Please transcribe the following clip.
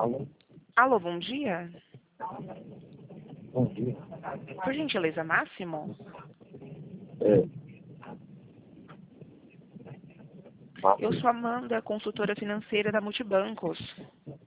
Alô? Alô, bom dia. Bom dia. Por gentileza, Máximo? É. Eu sou Amanda, consultora financeira da Multibancos.